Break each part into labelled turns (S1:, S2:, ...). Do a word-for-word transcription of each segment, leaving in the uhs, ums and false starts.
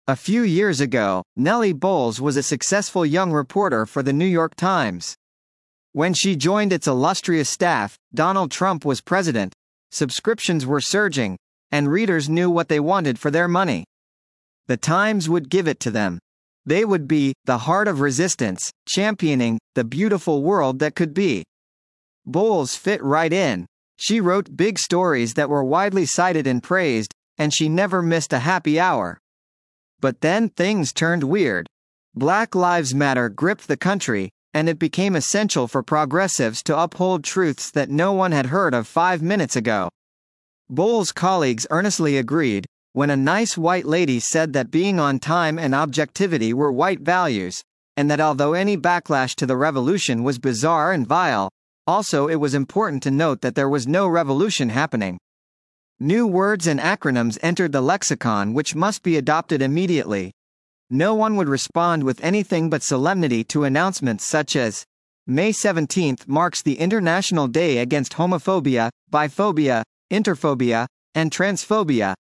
S1: A few years ago, Nellie Bowles was a successful young reporter for the New York Times. When she joined its illustrious staff, Donald Trump was president, subscriptions were surging, and readers knew what they wanted for their money. The Times would give it to them. They would be the heart of resistance, championing the beautiful world that could be. Bowles fit right in. She wrote big stories that were widely cited and praised, and she never missed a happy hour. But then things turned weird. Black Lives Matter gripped the country, and it became essential for progressives to uphold truths that no one had heard of five minutes ago. Bowles' colleagues earnestly agreed, when a nice white lady said that being on time and objectivity were white values, and that although any backlash to the revolution was bizarre and vile, also it was important to note that there was no revolution happening. New words and acronyms entered the lexicon which must be adopted immediately. No one would respond with anything but solemnity to announcements such as, May seventeenth marks the International Day Against Homophobia, Biphobia, Interphobia, and Transphobia,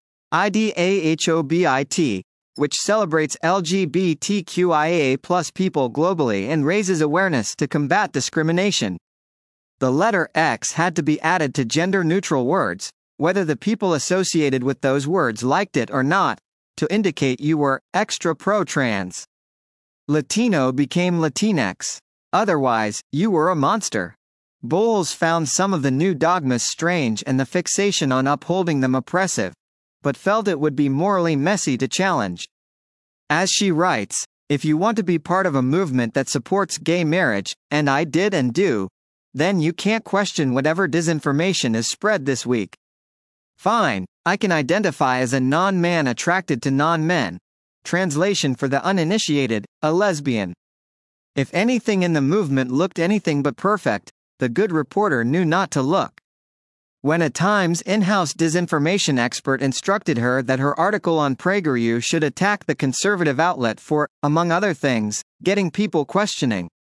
S1: IDAHOBIT, which celebrates L G B T Q I A plus people globally and raises awareness to combat discrimination. The letter X had to be added to gender-neutral words, whether the people associated with those words liked it or not, to indicate you were extra pro-trans. Latino became Latinx. Otherwise, you were a monster. Bowles found some of the new dogmas strange and the fixation on upholding them oppressive, but felt it would be morally messy to challenge. As she writes, if you want to be part of a movement that supports gay marriage, and I did and do, then you can't question whatever disinformation is spread this week. Fine, I can identify as a non-man attracted to non-men. Translation for the uninitiated, a lesbian. If anything in the movement looked anything but perfect, the good reporter knew not to look. When a Times in-house disinformation expert instructed her that her article on PragerU should attack the conservative outlet for, among other things, getting people questioning,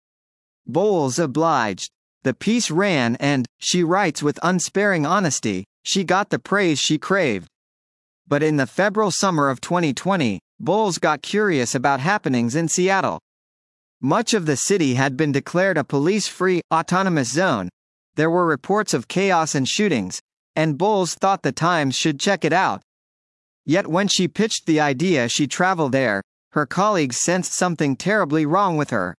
S1: Bowles obliged. The piece ran and, she writes with unsparing honesty, she got the praise she craved. But in the febrile summer of twenty twenty, Bowles got curious about happenings in Seattle. Much of the city had been declared a police-free, autonomous zone. There were reports of chaos and shootings, and Bowles thought the Times should check it out. Yet when she pitched the idea she travel there, her colleagues sensed something terribly wrong with her.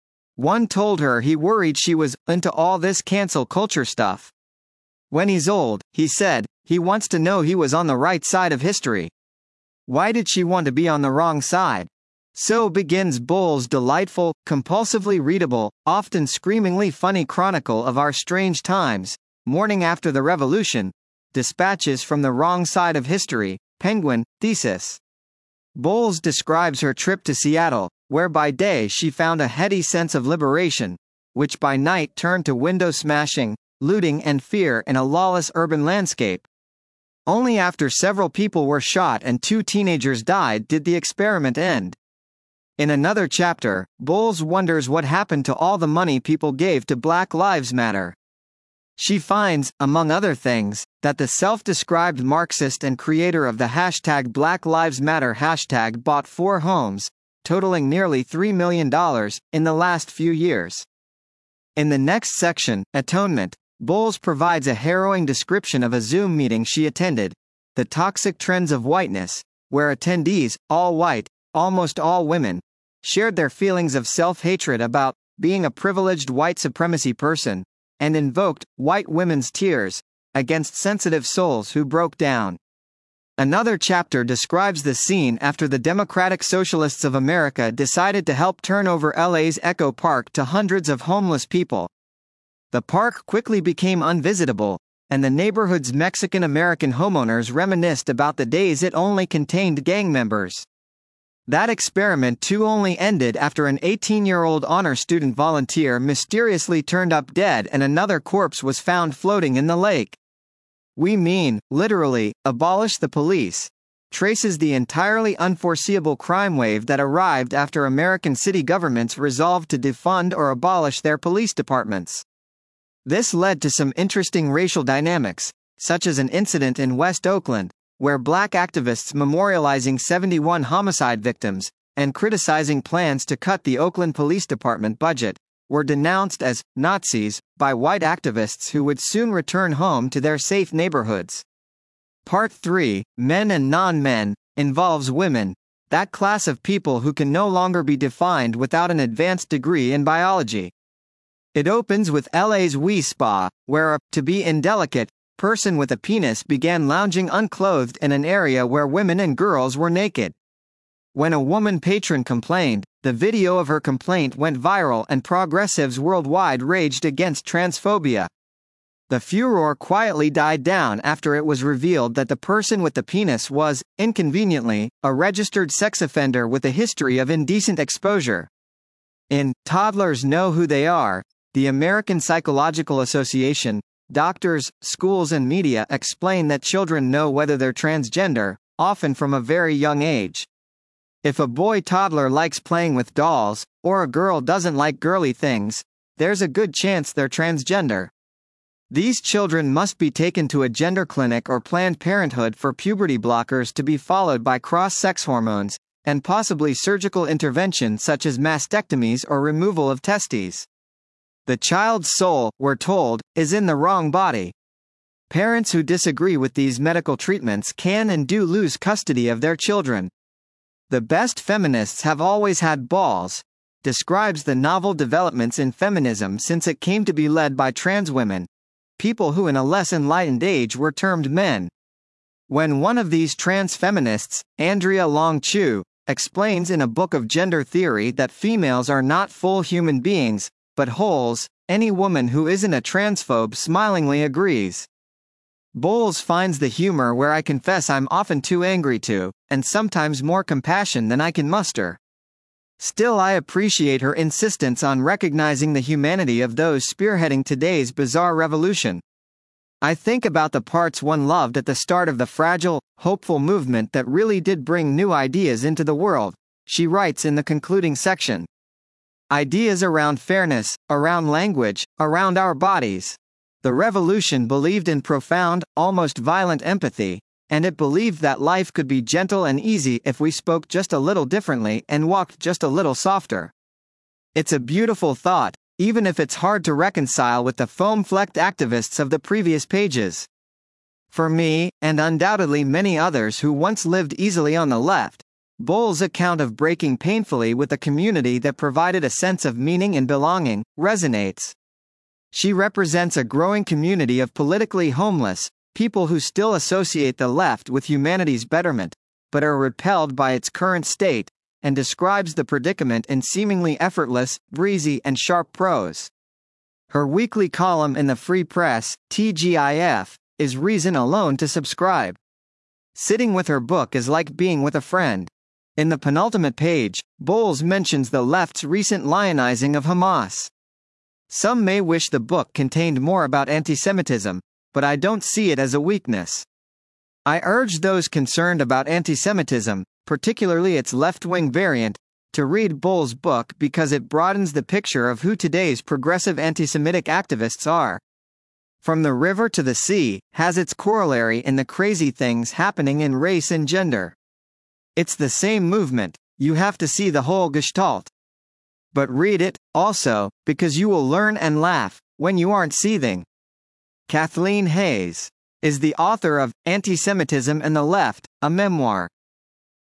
S1: One told her he worried she was into all this cancel culture stuff. When he's old, he said, he wants to know he was on the right side of history. Why did she want to be on the wrong side? So begins Bowles' delightful, compulsively readable, often screamingly funny chronicle of our strange times, morning after the revolution, dispatches from the wrong side of history, Penguin, thesis. Bowles describes her trip to Seattle, where by day she found a heady sense of liberation, which by night turned to window smashing, looting and fear in a lawless urban landscape. Only after several people were shot and two teenagers died did the experiment end. In another chapter, Bowles wonders what happened to all the money people gave to Black Lives Matter. She finds, among other things, that the self-described Marxist and creator of the hashtag Black Lives Matter hashtag bought four homes, totaling nearly three million dollars, in the last few years. In the next section, Atonement, Bowles provides a harrowing description of a Zoom meeting she attended, The Toxic Trends of Whiteness, where attendees, all white, almost all women, shared their feelings of self-hatred about being a privileged white supremacy person, and invoked white women's tears against sensitive souls who broke down. Another chapter describes the scene after the Democratic Socialists of America decided to help turn over L A's Echo Park to hundreds of homeless people. The park quickly became unvisitable, and the neighborhood's Mexican-American homeowners reminisced about the days it only contained gang members. That experiment too only ended after an eighteen-year-old honor student volunteer mysteriously turned up dead and another corpse was found floating in the lake. We mean, literally, abolish the police, traces the entirely unforeseeable crime wave that arrived after American city governments resolved to defund or abolish their police departments. This led to some interesting racial dynamics, such as an incident in West Oakland, where black activists memorializing seventy-one homicide victims, and criticizing plans to cut the Oakland Police Department budget, were denounced as Nazis by white activists who would soon return home to their safe neighborhoods. Part three, Men and Non-Men, involves women, that class of people who can no longer be defined without an advanced degree in biology. It opens with L A's Wi Spa, where a, to be indelicate, person with a penis began lounging unclothed in an area where women and girls were naked. When a woman patron complained, the video of her complaint went viral and progressives worldwide raged against transphobia. The furor quietly died down after it was revealed that the person with the penis was, inconveniently, a registered sex offender with a history of indecent exposure. In Toddlers Know Who They Are, the American Psychological Association, doctors, schools and media explain that children know whether they're transgender, often from a very young age. If a boy toddler likes playing with dolls, or a girl doesn't like girly things, there's a good chance they're transgender. These children must be taken to a gender clinic or Planned Parenthood for puberty blockers to be followed by cross-sex hormones, and possibly surgical intervention such as mastectomies or removal of testes. The child's soul, we're told, is in the wrong body. Parents who disagree with these medical treatments can and do lose custody of their children. The best feminists have always had balls, describes the novel developments in feminism since it came to be led by trans women, people who in a less enlightened age were termed men. When one of these trans feminists, Andrea Long Chu, explains in a book of gender theory that females are not full human beings, but wholes, any woman who isn't a transphobe smilingly agrees. Bowles finds the humor where I confess I'm often too angry to, and sometimes more compassion than I can muster. Still, I appreciate her insistence on recognizing the humanity of those spearheading today's bizarre revolution. I think about the parts one loved at the start of the fragile, hopeful movement that really did bring new ideas into the world, she writes in the concluding section. Ideas around fairness, around language, around our bodies. The revolution believed in profound, almost violent empathy, and it believed that life could be gentle and easy if we spoke just a little differently and walked just a little softer. It's a beautiful thought, even if it's hard to reconcile with the foam-flecked activists of the previous pages. For me, and undoubtedly many others who once lived easily on the left, Bowles' account of breaking painfully with a community that provided a sense of meaning and belonging resonates. She represents a growing community of politically homeless, people who still associate the left with humanity's betterment, but are repelled by its current state, and describes the predicament in seemingly effortless, breezy and sharp prose. Her weekly column in the Free Press, T G I F, is reason alone to subscribe. Sitting with her book is like being with a friend. In the penultimate page, Bowles mentions the left's recent lionizing of Hamas. Some may wish the book contained more about antisemitism, but I don't see it as a weakness. I urge those concerned about antisemitism, particularly its left-wing variant, to read Bowles' book because it broadens the picture of who today's progressive anti-Semitic activists are. From the river to the sea has its corollary in the crazy things happening in race and gender. It's the same movement, you have to see the whole gestalt. But read it, also, because you will learn and laugh, when you aren't seething. Kathleen Hayes is the author of Anti-Semitism and the Left, a memoir.